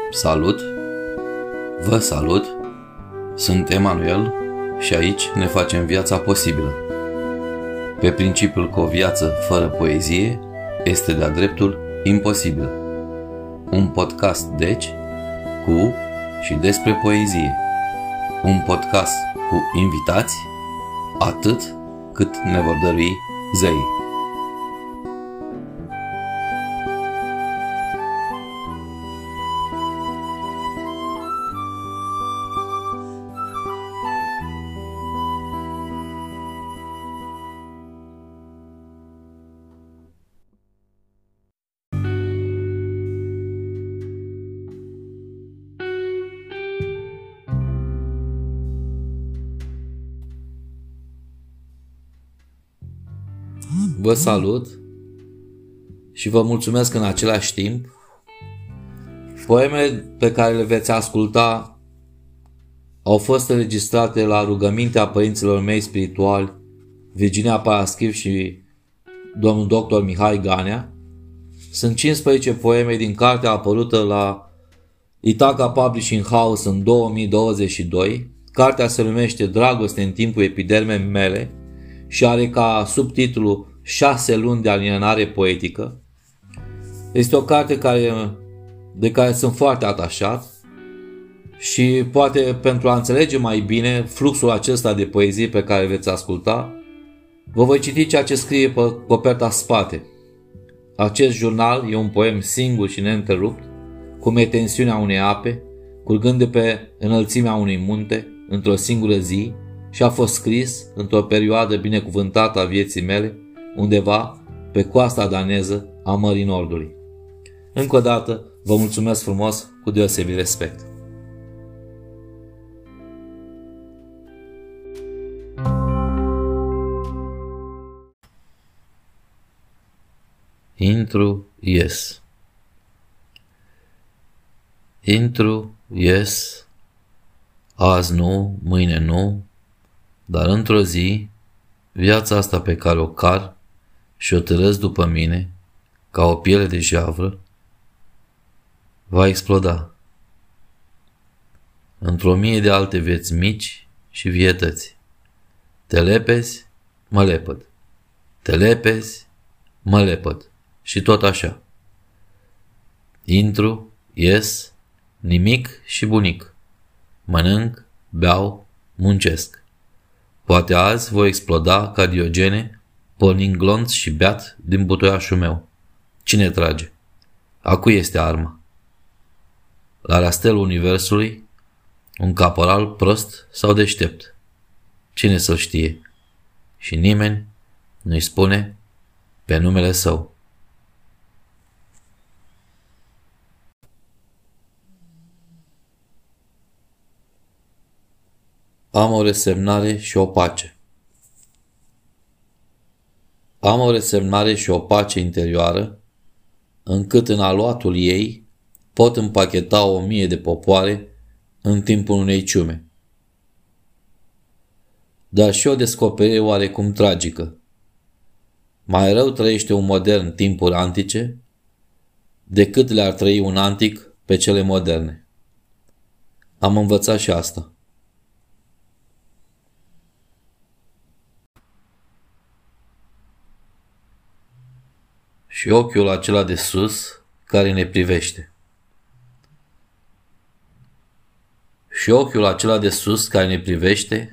Salut! Vă salut! Sunt Emanuel și aici ne facem viața posibilă. Pe principiul că o viață fără poezie este de-a dreptul imposibilă. Un podcast, deci, cu și despre poezie. Un podcast cu invitați, atât cât ne vor dărui zeii. Vă salut și vă mulțumesc în același timp. Poemele pe care le veți asculta au fost înregistrate la rugămintea părinților mei spirituali, Virginia Paraschiv și domnul dr. Mihai Ganea. Sunt 15 poeme din cartea apărută la Ithaca Publishing House în 2022. Cartea se numește Dragoste în timpul epidermei mele și are ca subtitlu 6 luni de alienare poetică. Este o carte de care sunt foarte atașat și poate pentru a înțelege mai bine fluxul acesta de poezie pe care veți asculta, vă voi citi ceea ce scrie pe coperta spate. Acest jurnal e un poem singur și neîntrerupt, cu metensiunea unei ape, curgând de pe înălțimea unui munte, într-o singură zi, și a fost scris într-o perioadă binecuvântată a vieții mele, undeva pe coasta daneză a Mării Nordului. Încă o dată vă mulțumesc frumos cu deosebit respect. Intru, ies. Intru, ies. Azi nu, mâine nu, dar într-o zi, viața asta pe care o car și o târăsc după mine, ca o piele de javră, va exploda. Într-o mie de alte vieți mici și vietăți. Te lepezi, mă lepăd. Te lepezi, mă lepăd. Și tot așa. Intru, ies, nimic și bunic. Mănânc, beau, muncesc. Poate azi voi exploda ca Diogene, pornind glonț și beat din butoiașul meu. Cine trage? A cui este arma? La rastelul universului, un caporal prost sau deștept? Cine să-l știe? Și nimeni nu-i spune pe numele său. Am o resemnare și o pace. Am o resemnare și o pace interioară, încât în aluatul ei pot împacheta 1000 de popoare în timpul unei ciume. Dar și o descoperire oarecum tragică. Mai rău trăiește un modern timpuri antice decât le-ar trăi un antic pe cele moderne. Am învățat și asta. Și ochiul acela de sus care ne privește. Și ochiul acela de sus care ne privește,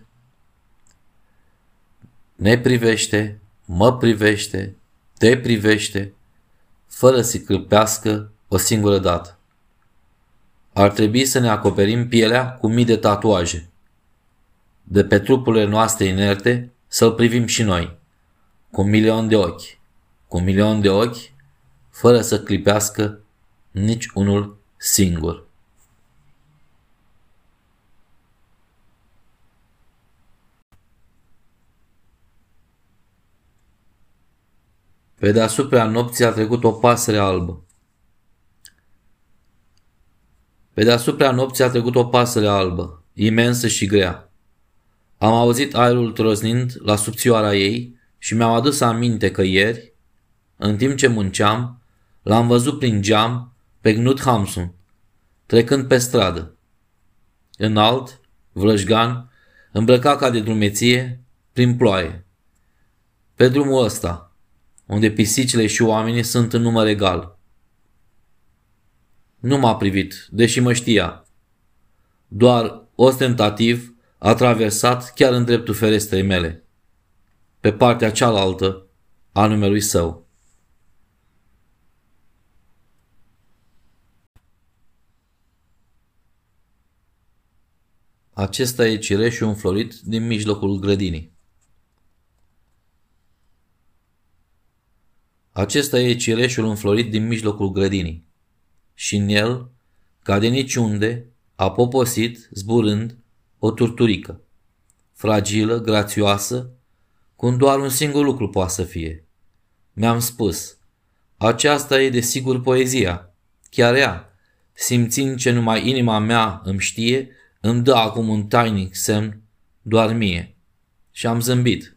mă privește, te privește, fără să cârpească o singură dată. Ar trebui să ne acoperim pielea cu mii de tatuaje. De pe trupurile noastre inerte să-l privim și noi, cu 1.000.000 de ochi. Cu 1.000.000 de ochi, fără să clipească nici unul singur. Pe deasupra nopții a trecut o pasăre albă. Pe deasupra nopții a trecut o pasăre albă, imensă și grea. Am auzit aerul trosnind la subțioara ei și mi-am adus aminte că ieri, în timp ce munceam, l-am văzut prin geam pe Knut Hamsun, trecând pe stradă. Înalt, vlășgan, îmbrăcat ca de drumeție, prin ploaie. Pe drumul ăsta, unde pisicile și oamenii sunt în număr egal. Nu m-a privit, deși mă știa. Doar ostentativ a traversat chiar în dreptul ferestrei mele, pe partea cealaltă a numelui său. Acesta e cireșul înflorit din mijlocul grădinii. Acesta e cireșul înflorit din mijlocul grădinii. Și în el, ca de niciunde, a poposit, zburând, o turturică, fragilă, grațioasă, cum doar un singur lucru poate să fie. Mi-am spus, aceasta e desigur poezia, chiar ea, simțind ce numai inima mea îmi știe, îmi dă acum un tainic semn doar mie. Și am zâmbit.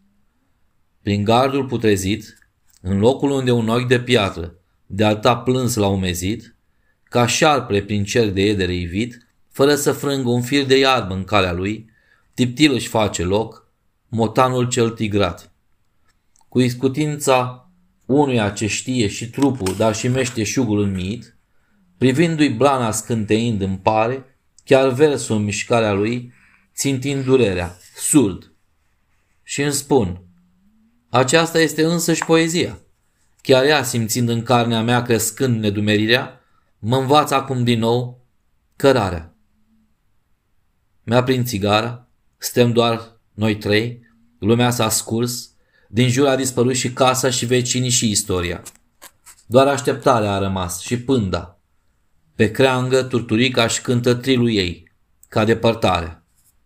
Prin gardul putrezit, în locul unde un ochi de piatră de alta plâns l-a umezit, ca șarpele prin cer de edere ivit, fără să frângă un fir de iarbă în calea lui, tiptil își face loc motanul cel tigrat. Cu iscutința unuia ce știe și trupul, dar și meșteșugul înmiit, privindu-i blana scânteind îmi pare, chiar versul în mișcarea lui, țintind durerea, surd. Și îmi spun, aceasta este însăși poezia. Chiar ea, simțind în carnea mea crescând nedumerirea, mă învață acum din nou cărarea. Mi-a prins țigara, suntem doar noi trei, lumea s-a scurs, din jur a dispărut și casa și vecinii și istoria. Doar așteptarea a rămas și pânda. Pe creangă turturica își cântă trilul ei, ca depărtarea.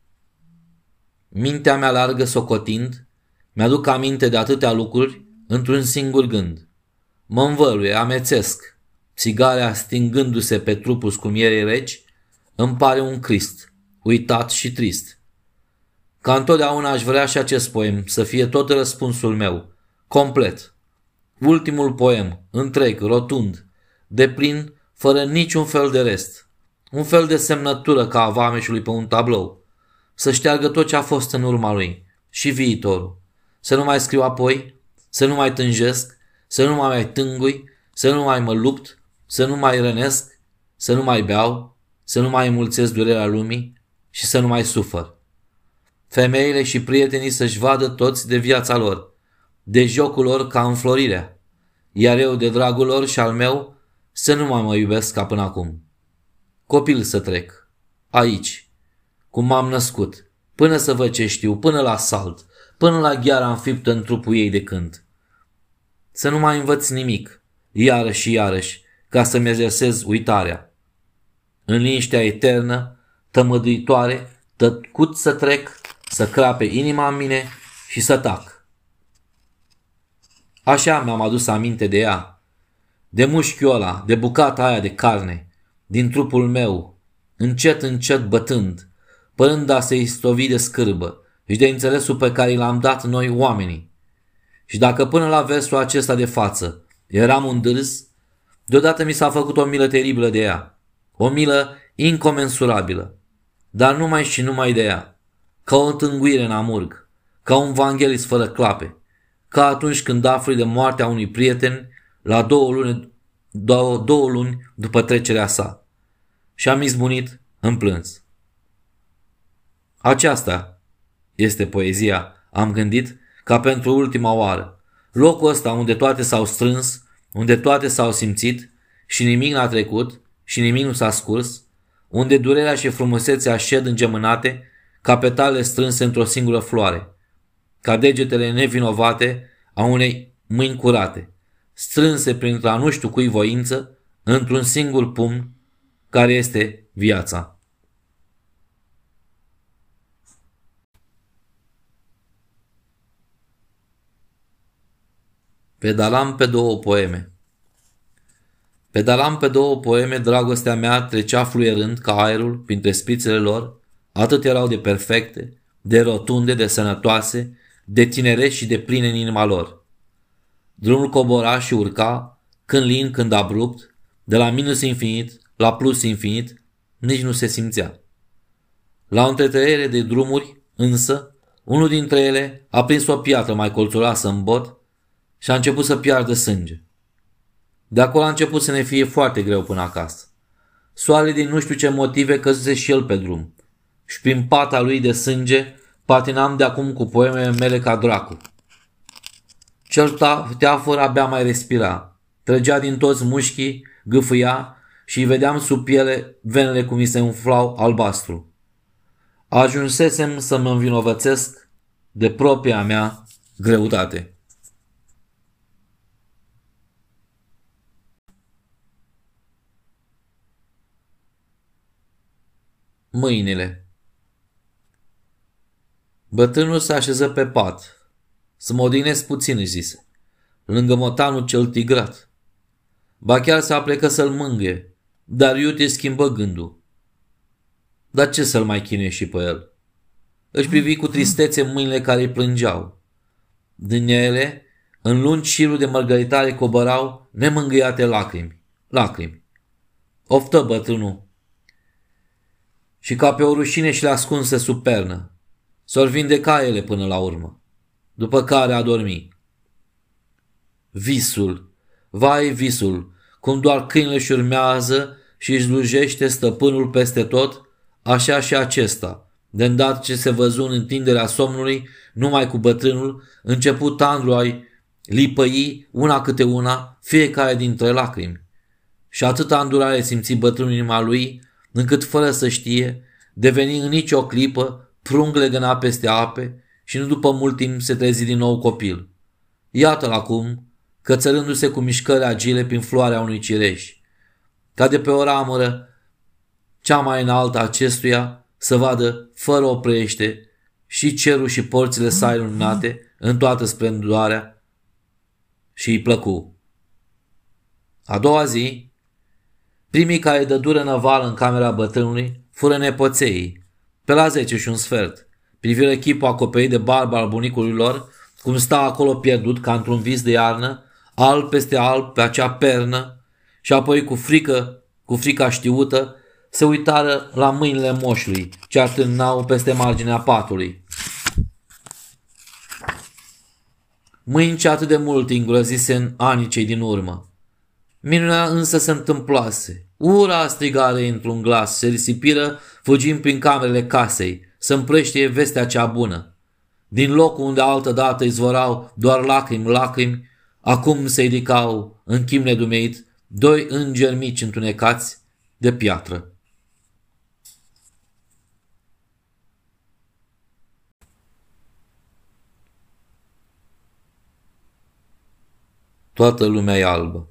Mintea mea largă socotind, mi-aduc aminte de atâtea lucruri într-un singur gând. Mă învăluie, amețesc, țigarea stingându-se pe trupul scumierei reci, îmi pare un Crist, uitat și trist. Ca întotdeauna aș vrea și acest poem să fie tot răspunsul meu, complet. Ultimul poem, întreg, rotund, deplin, fără niciun fel de rest. Un fel de semnătură ca a vameșului pe un tablou. Să șteargă tot ce a fost în urma lui și viitorul. Să nu mai scriu apoi, să nu mai tânjesc, să nu mai tângui, să nu mai mă lupt, să nu mai rănesc, să nu mai beau, să nu mai înmulțesc durerea lumii și să nu mai sufăr. Femeile și prietenii să-și vadă toți de viața lor, de jocul lor ca înflorirea, iar eu de dragul lor și al meu să nu mai mă iubesc ca până acum. Copil să trec, aici, cum m-am născut, până să văd ce știu, până la salt, până la gheara înfiptă în trupul ei de cânt. Să nu mai învăț nimic, iarăși și iarăși, ca să-mi exersez uitarea. În liniștea eternă, tămăduitoare, tăcut să trec, să crape inima în mine și să tac. Așa mi-am adus aminte de ea, de mușchiul ăla, de bucata aia de carne, din trupul meu, încet, încet bătând, părând a se istovi de scârbă și de înțelesul pe care l-am dat noi oamenii. Și dacă până la versul acesta de față eram un dârz, deodată mi s-a făcut o milă teribilă de ea, o milă incomensurabilă, dar numai și numai de ea, ca o întânguire în amurg, ca un vanghelist fără clape, ca atunci când afli de moartea unui prieten la două luni după trecerea sa. Și am izbunit în plâns. Aceasta este poezia, am gândit, ca pentru ultima oară. Locul ăsta unde toate s-au strâns, unde toate s-au simțit și nimic n-a trecut și nimic nu s-a scurs, unde durerea și frumusețea șed îngemânate ca petalele strânse într-o singură floare, ca degetele nevinovate a unei mâini curate, strânse printre nu știu cui voință, într-un singur pumn care este viața. Pedalam pe două poeme. Pedalam pe două poeme, dragostea mea trecea fluierând ca aerul printre spițele lor, atât erau de perfecte, de rotunde, de sănătoase, de tinereți și de pline în inima lor. Drumul cobora și urca, când lin, când abrupt, de la minus infinit la plus infinit, nici nu se simțea. La o întretăiere de drumuri, însă, unul dintre ele a prins o piatră mai colțuroasă în bot și a început să piardă sânge. De acolo a început să ne fie foarte greu până acasă. Soarele din nu știu ce motive căzuse și el pe drum și prin pata lui de sânge patinam de acum cu poemele mele ca dracu. Cel teafăr abia mai respira, trăgea din toți mușchii, gâfâia și îi vedeam sub piele venele cum îi se umflau albastru. Ajunsesem să mă învinovățesc de propria mea greutate. Mâinile. Bătrânul se așeză pe pat. Să mă odihnesc puțin, își zise, lângă motanul cel tigrat. Ba chiar se aplecă să-l mângâie, dar iute schimbă gândul. Dar ce să-l mai chinuie și pe el? Își privi cu tristețe mâinile care îi plângeau. Din ele, în lungi șiruri de mărgăritare cobărau nemângâiate lacrimi. Oftă bătrânul. Și ca pe o rușine și le ascunse sub pernă. S-or vindeca ele până la urmă. După care a dormit. Visul, vai visul, cum doar câinele își urmează și își slujește stăpânul peste tot, așa și acesta, de îndată ce se văzu în întinderea somnului, numai cu bătrânul, început tandru a-i lipăi una câte una, fiecare dintre lacrimi. Și atâta îndurare simți bătrânul inima lui, încât fără să știe, deveni în nicio clipă, prung legăna peste ape și nu după mult timp se trezi din nou copil. Iată-l acum, cățărându-se cu mișcări agile prin floarea unui cireș, ca de pe o ramură cea mai înaltă acestuia să vadă fără oprește și cerul și porțile sale luminate în toată splendoarea și îi plăcu. A doua zi, primii care dădură năvală în camera bătrânului fură nepoței, pe la 10 și un sfert. Priviră chipul acoperit de barbă al bunicului lor, cum sta acolo pierdut ca într-un vis de iarnă, alb peste alb pe acea pernă, și apoi cu frica știută, se uitară la mâinile moșului, ce atârnau peste marginea patului. Mâini ce atât de mult îngrozise în anii cei din urmă. Minunea însă se întâmplase. Ura strigare într-un glas, se risipiră fugind prin camerele casei, să împrăștie vestea cea bună. Din locul unde altădată izvorau doar lacrimi, acum se ridicau în chip nedumeit doi îngeri mici întunecați de piatră. Toată lumea e albă.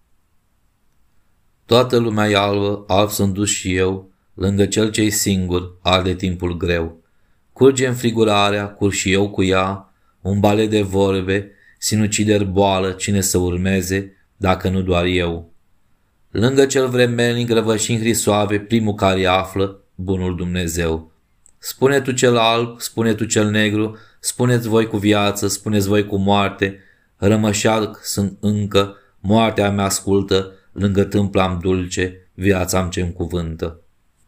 Toată lumea e albă, alb sunt dus și eu, lângă cel ce-i singur, arde timpul greu. Curge înfrigurarea, cur și eu cu ea, un balet de vorbe, sinucideri boală, cine să urmeze, dacă nu doar eu. Lângă cel vremelnic răvășin hrisoave, primul care află, bunul Dumnezeu. Spune tu cel alb, spune tu cel negru, spuneți voi cu viață, spuneți voi cu moarte, rămășac sunt încă, moartea mea ascultă, lângă tâmpla-am dulce, viața-mi ce-mi cuvântă.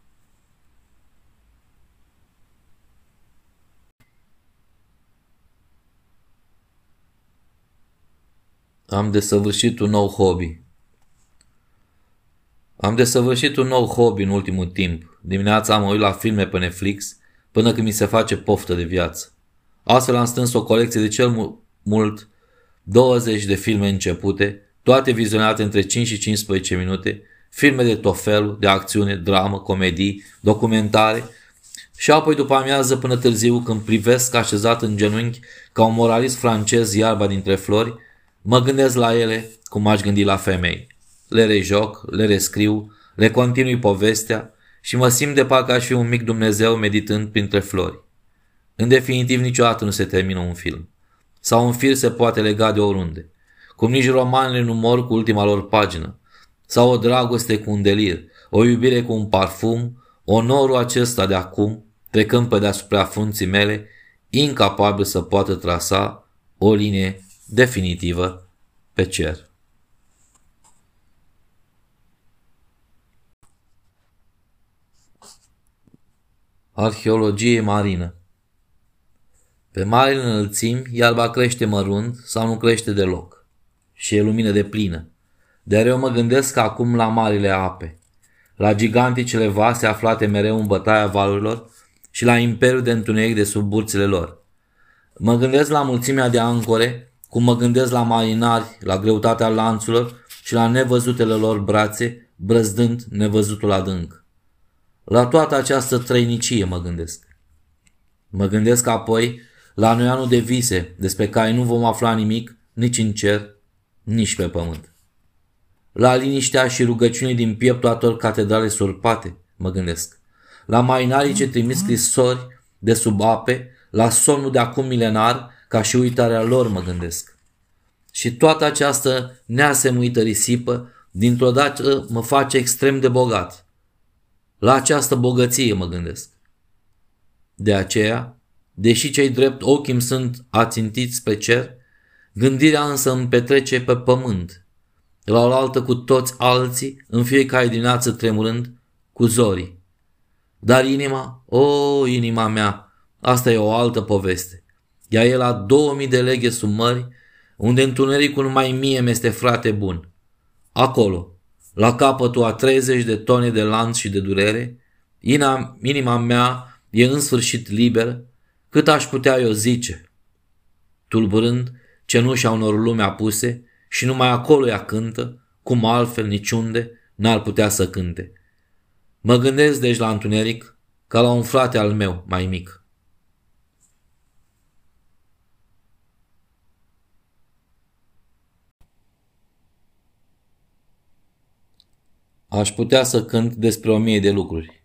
Am desăvârșit un nou hobby. Am desăvârșit un nou hobby în ultimul timp. Dimineața am uit la filme pe Netflix până când mi se face poftă de viață. Astfel am strâns o colecție de cel mult 20 de filme începute, toate vizionate între 5 și 15 minute, filme de tot felul, de acțiune, dramă, comedii, documentare și apoi după amiază până târziu când privesc așezat în genunchi ca un moralist francez iarba dintre flori, mă gândesc la ele cum aș gândi la femei. Le rejoc, le rescriu, le continui povestea și mă simt de parcă aș fi un mic Dumnezeu meditând printre flori. În definitiv niciodată nu se termină un film. Sau un fir se poate lega de oriunde. Cum nici romanele nu mor cu ultima lor pagină. Sau o dragoste cu un delir, o iubire cu un parfum, onorul acesta de acum, trecând pe deasupra frunții mele, incapabil să poată trasa o linie definitivă pe cer. Arheologie marină. Pe marile înălțimi, iarba crește mărunt sau nu crește deloc și e lumină de plină. Dar eu mă gândesc acum la marile ape, la giganticele vase aflate mereu în bătaia valurilor și la imperiul de întuneric de sub burțile lor. Mă gândesc la mulțimea de ancore, cum mă gândesc la marinari, la greutatea lanțurilor și la nevăzutele lor brațe, brăzdând nevăzutul adânc. La toată această trăinicie mă gândesc. Mă gândesc apoi la noianul de vise, despre care nu vom afla nimic nici în cer, nici pe pământ. La liniștea și rugăciunii din pieptul ator catedrale surpate, mă gândesc. La marinarii ce trimit scrisori de sub ape, la somnul de acum milenar, ca și uitarea lor mă gândesc. Și toată această neasemuită risipă, dintr-o dată mă face extrem de bogat. La această bogăție mă gândesc. De aceea, deși cei drept ochii îmi sunt ațintiți spre cer, gândirea însă îmi petrece pe pământ, la oaltă cu toți alții, în fiecare dimineață tremurând cu zorii. Dar inima, inima mea, asta e o altă poveste. Ea e la 2000 de leghe sub mări, unde întunericul numai mie mi-este frate bun. Acolo, la capătul a 30 de tone de lanț și de durere, inima mea e în sfârșit liberă, cât aș putea eu zice, tulburând cenușa unor lume apuse și numai acolo ea cântă, cum altfel niciunde n-ar putea să cânte. Mă gândesc deci la întuneric ca la un frate al meu mai mic. Aș putea să cânt despre 1000 de lucruri.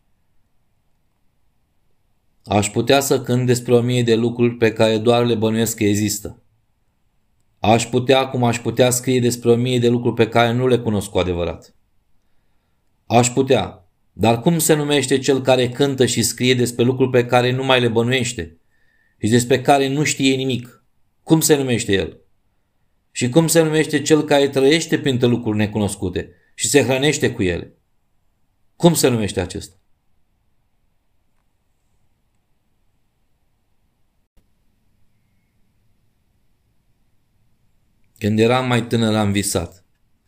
Aș putea să cânt despre 1000 de lucruri pe care doar le bănuiesc că există. Aș putea, cum aș putea scrie despre 1000 de lucruri pe care nu le cunosc cu adevărat. Aș putea, dar cum se numește cel care cântă și scrie despre lucruri pe care nu mai le bănuiește și despre care nu știe nimic? Cum se numește el? Și cum se numește cel care trăiește printre lucruri necunoscute și se hrănește cu ele? Cum se numește acesta? Când eram mai tânăr am visat.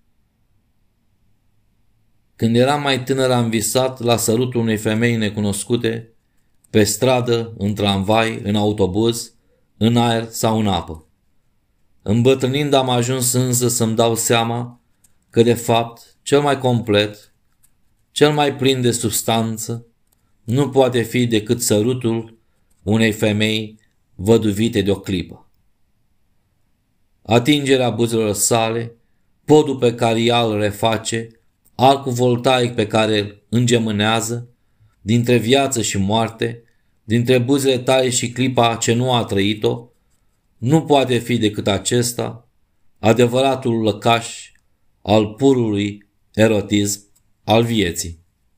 Când eram mai tânăr am visat la sărutul unei femei necunoscute, pe stradă, în tramvai, în autobuz, în aer sau în apă. Îmbătrânind am ajuns însă să-mi dau seama că de fapt cel mai complet, cel mai plin de substanță, nu poate fi decât sărutul unei femei văduvite de o clipă. Atingerea buzelor sale, podul pe care ea îl reface, arcul voltaic pe care îl îngemânează, dintre viață și moarte, dintre buzele tale și clipa ce nu a trăit-o, nu poate fi decât acesta, adevăratul lăcaș al purului erotism al vieții.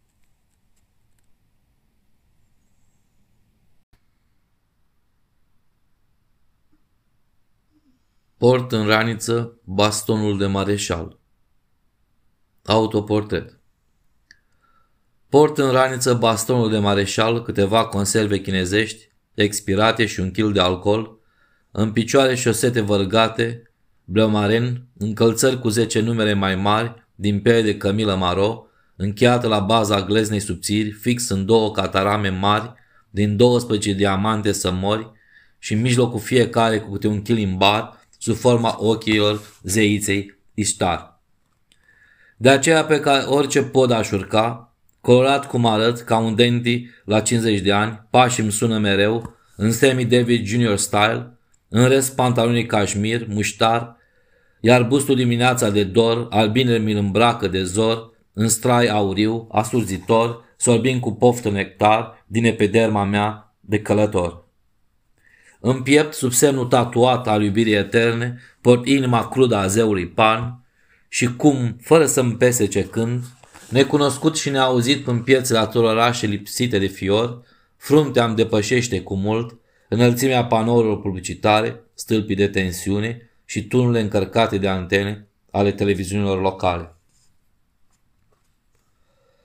Port în raniță bastonul de mareșal. Autoportret. Port în raniță bastonul de mareșal, câteva conserve chinezești, expirate și un kil de alcool, în picioare șosete vărgate, bleomaren, încălțări cu 10 numere mai mari, din piele de cămilă maro, încheiată la baza gleznei subțiri, fix în 2 catarame mari, din 12 diamante sămori și în mijlocul fiecare cu câte un chilimbar, sub forma ochilor zeiței Ishtar. De aceea pe care orice pod aș urca, colorat cum arăt, ca un denti la 50 de ani, pașii îmi sună mereu, în semi-David Junior style, în rest pantalonii cașmir, muștar, iar bustul dimineața de dor, albinele mi-l îmbracă de zor, în strai auriu, asurzitor, sorbind cu poftă nectar din epiderma mea de călător. În piept, sub semnul tatuat al iubirii eterne, port inima crudă a zeului Pan și cum, fără să-mi pese ce cânt, necunoscut și neauzit în piețele ator orașe lipsite de fior, fruntea îmi depășește cu mult înălțimea panourilor publicitare, stâlpii de tensiune și tunurile încărcate de antene ale televiziunilor locale.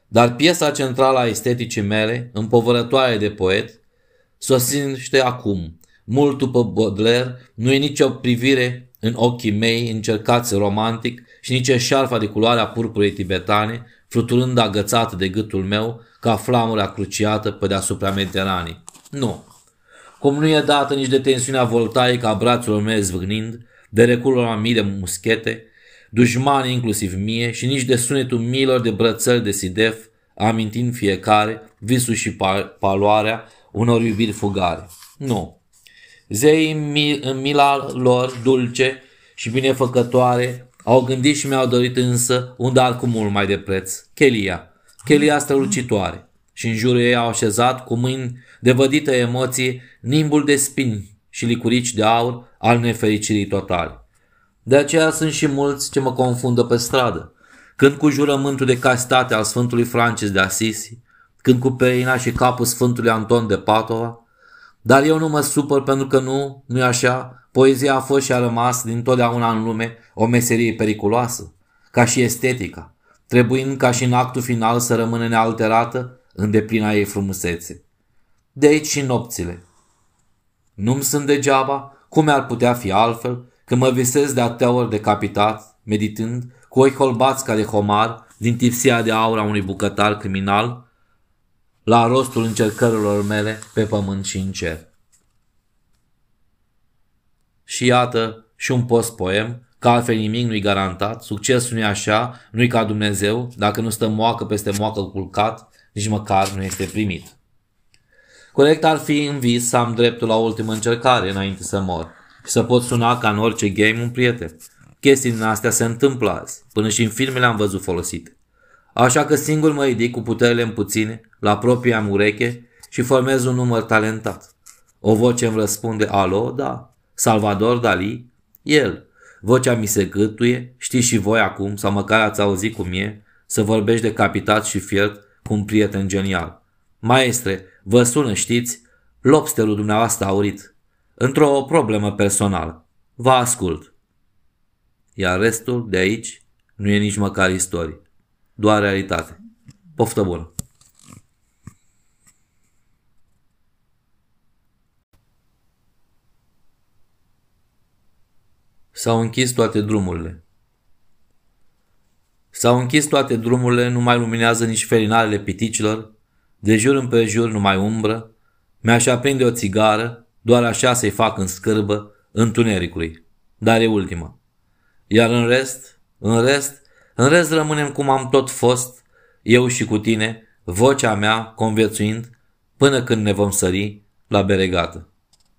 Dar piesa centrală a esteticii mele, împovărătoare de poet, sosinește acum. Mult după Baudelaire, nu e nicio privire în ochii mei încercați romantic și nici eșarfa de culoarea purpurei tibetane, fluturând agățată de gâtul meu ca flamura cruciată pe deasupra Mediteranei. Nu. Cum nu e dată nici de tensiunea voltaică a brațurilor mele zvâgnind, de reculul la mii de muschete, dușmani inclusiv mie, și nici de sunetul miilor de brățări de sidef, amintind fiecare visul și paloarea unor iubiri fugare. Nu. Zeii în mila lor dulce și binefăcătoare au gândit și mi-au dorit însă un dar cu mult mai de preț, chelia strălucitoare, și în jurul ei au așezat cu mâini de vădită emoție nimbul de spini și licurici de aur al nefericirii totale. De aceea sunt și mulți ce mă confundă pe stradă, când cu jurământul de castitate al Sfântului Francis de Assisi, când cu peina și capul Sfântului Anton de Padova, dar eu nu mă supăr pentru că nu-i așa, poezia a fost și a rămas dintotdeauna în lume o meserie periculoasă, ca și estetica, trebuind ca și în actul final să rămână nealterată în deplina ei frumusețe. De aici și nopțile. Nu-mi sunt degeaba, cum ar putea fi altfel, când mă visez de atâtea ori decapitat, meditând, cu ochi holbați ca de homar, din tipsia de aur a unui bucătar criminal, la rostul încercărilor mele pe pământ și în cer. Și iată și un post-poem, că altfel nimic nu-i garantat, succesul nu-i așa, nu-i ca Dumnezeu, dacă nu stă moacă peste moacă culcat, nici măcar nu este primit. Corect ar fi în vis să am dreptul la o ultimă încercare înainte să mor și să pot suna ca în orice game un prieten. Chestii din astea se întâmplă azi, până și în filmele am văzut folosite. Așa că singur mă ridic cu puterile în puține, la propria mea ureche și formez un număr talentat. O voce îmi răspunde, alo, da, Salvador Dali, el. Vocea mi se gâtuie, știți și voi acum, sau măcar ați auzit cum e, să vorbești decapitat și fiert cu un prieten genial. Maestre, vă sună, știți, lobsterul dumneavoastră aurit, într-o problemă personală. Vă ascult. Iar restul de aici nu e nici măcar istorie, doar realitate. Poftă bună! S-au închis toate drumurile. S-au închis toate drumurile, nu mai luminează nici felinarele piticilor, de jur împrejur numai umbră, mi-aș aprinde o țigară, doar așa să-i fac în scârbă întunericului, dar e ultima. Iar în rest rămânem cum am tot fost, eu și cu tine, vocea mea conviețuind, până când ne vom sări la beregată.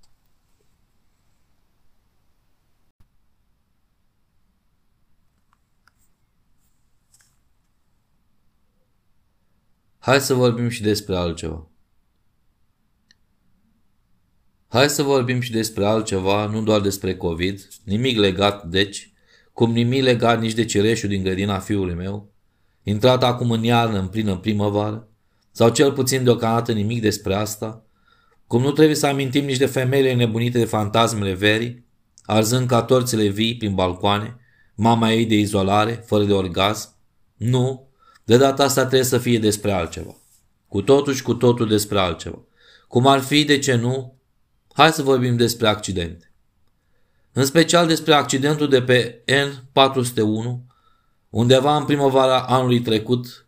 Hai să vorbim și despre altceva. Hai să vorbim și despre altceva, nu doar despre COVID, nimic legat, deci, cum nimic legat nici de cireșul din grădina fiului meu, intrat acum în iarnă în plină primăvară, sau cel puțin deocamdată nimic despre asta, cum nu trebuie să amintim nici de femeile nebunite de fantasmele verii, arzând ca torțele vii prin balcoane, mama ei de izolare, fără de orgasm. Nu, de data asta trebuie să fie despre altceva. Cu totul și cu totul despre altceva. Cum ar fi, de ce nu? Hai să vorbim despre accidente. În special despre accidentul de pe N401, undeva în primăvara anului trecut,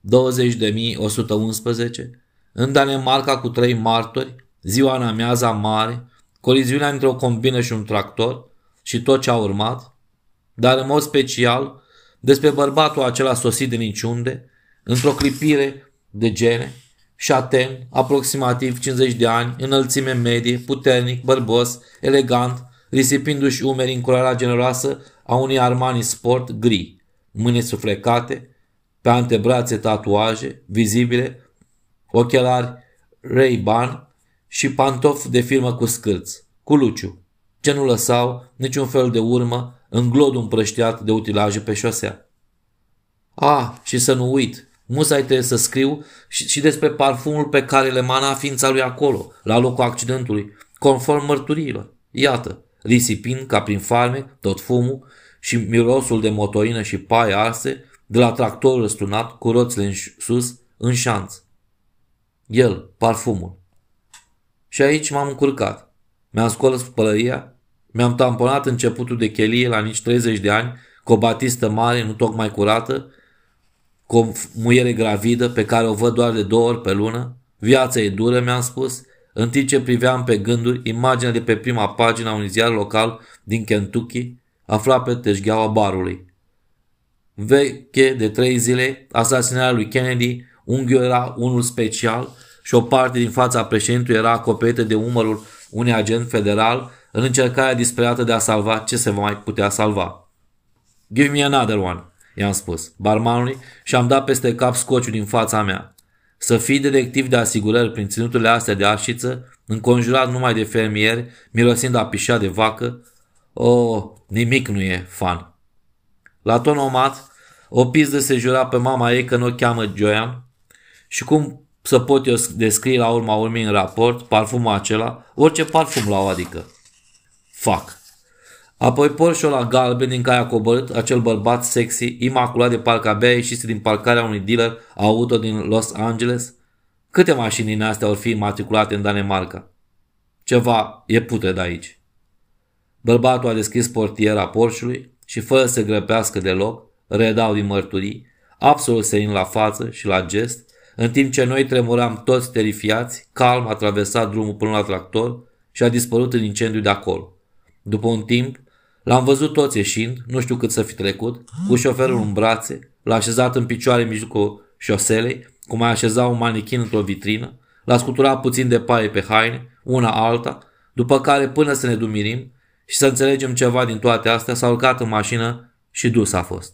20.111, în Danemarca cu 3 martori, ziua în amiaza mare, coliziunea între o combină și un tractor și tot ce a urmat, dar în mod special despre bărbatul acela sosit de niciunde, într-o clipire de gene, șaten, aproximativ 50 de ani, înălțime medie, puternic, bărbos, elegant, risipindu-și umerii în culoarea generoasă a unui Armani Sport gri, mâini suflecate, pe antebrațe tatuaje vizibile, ochelari Ray-Ban și pantofi de firmă cu scârți, cu luciu, ce nu lăsau niciun fel de urmă în glodul împrăștiat de utilaje pe șosea. Și să nu uit, musai trebuie să scriu și despre parfumul pe care le mana ființa lui acolo, la locul accidentului, conform mărturiilor. Iată, risipind ca prin farme tot fumul și mirosul de motorină și paie arse, de la tractorul răsturnat cu roțile în sus, în șanț. El, parfumul. Și aici m-am încurcat. Mi-am scos pălăria, mi-am tamponat începutul de chelie la nici 30 de ani, cu o batistă mare, nu tocmai curată, cu o muiere gravidă pe care o văd doar de 2 ori pe lună. Viața e dură, mi-am spus, în timp ce priveam pe gânduri imaginea de pe prima pagină a unui ziar local din Kentucky, aflat pe teșgheaua barului. Veche de 3 zile, asasinarea lui Kennedy, unghiul era unul special și o parte din fața președintelui era acoperită de umărul unui agent federal în încercarea disperată de a salva ce se va mai putea salva. "Give me another one," i-am spus barmanului și am dat peste cap scociul din fața mea. Să fii detectiv de asigurări prin ținuturile astea de arșiță, înconjurat numai de fermieri, mirosind a pișa de vacă, nimic nu e fan. La ton omat, o pizdă se jura pe mama ei că nu o cheamă Joan și cum să pot eu descrie la urma urmei în raport parfumul acela, orice parfum la o adică. Fuck. Apoi Porsche-ul ăla galben din care a coborât acel bărbat sexy, imaculat de parcă abia ieșise din parcarea unui dealer auto din Los Angeles. Câte mașini din astea or fi matriculate în Danemarca? Ceva e putred aici. Bărbatul a deschis portiera Porsche-ului și fără să grăpească deloc, redau din mărturii, absolut senin la față și la gest, în timp ce noi tremuram toți terifiați, calm a traversat drumul până la tractor și a dispărut în incendiu de acolo. După un timp, l-am văzut toți ieșind, nu știu cât să fi trecut, cu șoferul în brațe, l-a așezat în picioare în mijlocul șoselei, cum ai așeza un manichin într-o vitrină, l-a scuturat puțin de paie pe haine, una alta, după care, până să ne dumirim și să înțelegem ceva din toate astea, s-a urcat în mașină și dus a fost.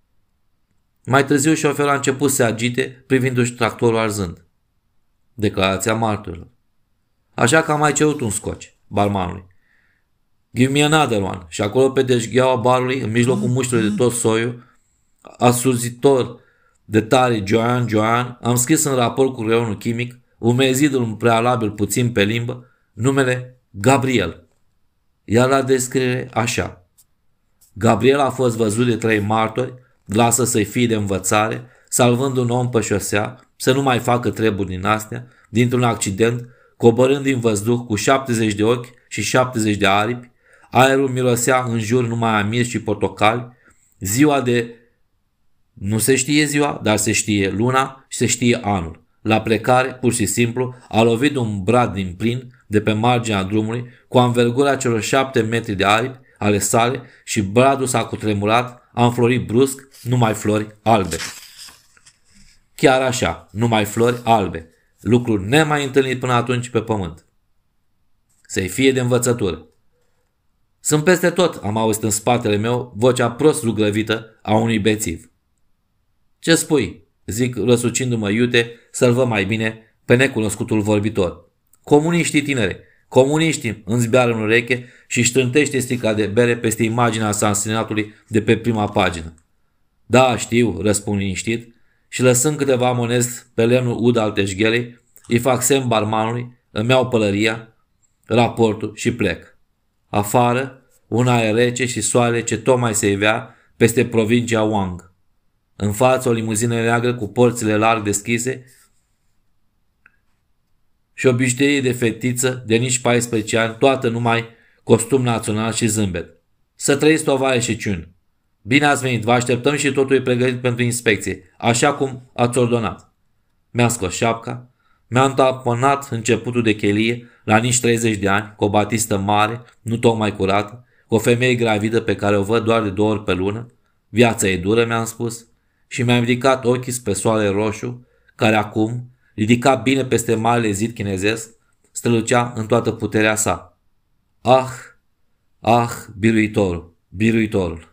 Mai târziu șoferul a început să se agite, privindu-și tractorul arzând. Declarația marturilor. Așa că am mai cerut un scoci, barmanului. "Give me another one." Și acolo pe deșgheaua barului, în mijlocul muștelui de tot soiul, asurzitor de tare Joan, am scris în raport cu creionul chimic, umezit-l în prealabil puțin pe limbă, numele Gabriel. Iar la descriere așa. Gabriel a fost văzut de 3 martori, lasă să-i fie de învățare, salvând un om pe șosea, să nu mai facă treburi din astea, dintr-un accident, coborând din văzduh cu 70 de ochi și 70 de aripi, aerul mirosea în jur numai a mir și portocali, ziua de... Nu se știe ziua, dar se știe luna și se știe anul. La plecare, pur și simplu, a lovit un brad din plin de pe marginea drumului cu anvergura celor 7 metri de aripi ale sale și bradul s-a cutremurat, a înflorit brusc, numai flori albe. Chiar așa, numai flori albe, lucru nemai întâlnit până atunci pe pământ. Să-i fie de învățătură. Sunt peste tot, am auzit în spatele meu vocea prost zugrăvită a unui bețiv. "Ce spui?" zic răsucindu-mă iute să-l văd mai bine pe necunoscutul vorbitor. "Comuniștii, tinere, comuniștii!" îmi zbeară în ureche și strântește sticla de bere peste imaginea asasinatului de pe prima pagină. "Da, știu," răspund liniștit și lăsând câteva monezi pe lemnul ud al teșghelei, îi fac semn barmanului, îmi iau pălăria, raportul și plec. Afară, un aer rece și soarele ce tocmai se ivea peste provincia Wang. În față o limuzină neagră cu porțile larg deschise și o bijuterie de fetiță de nici 14 ani, toată numai costum național și zâmbet. "Să trăiți, tovare și ciuni! Bine ați venit, vă așteptăm și totul e pregătit pentru inspecție, așa cum ați ordonat." Mi-am scos șapca, mi-am tamponat începutul de chelie la nici 30 de ani, cu o batistă mare, nu tocmai curată, cu o femeie gravidă pe care o văd doar de 2 ori pe lună. Viața e dură, mi-am spus, și mi-am ridicat ochii spre soarele roșu, care acum, ridicat bine peste marele zid chinezesc, strălucea în toată puterea sa. Ah, biruitorul, biruitorul!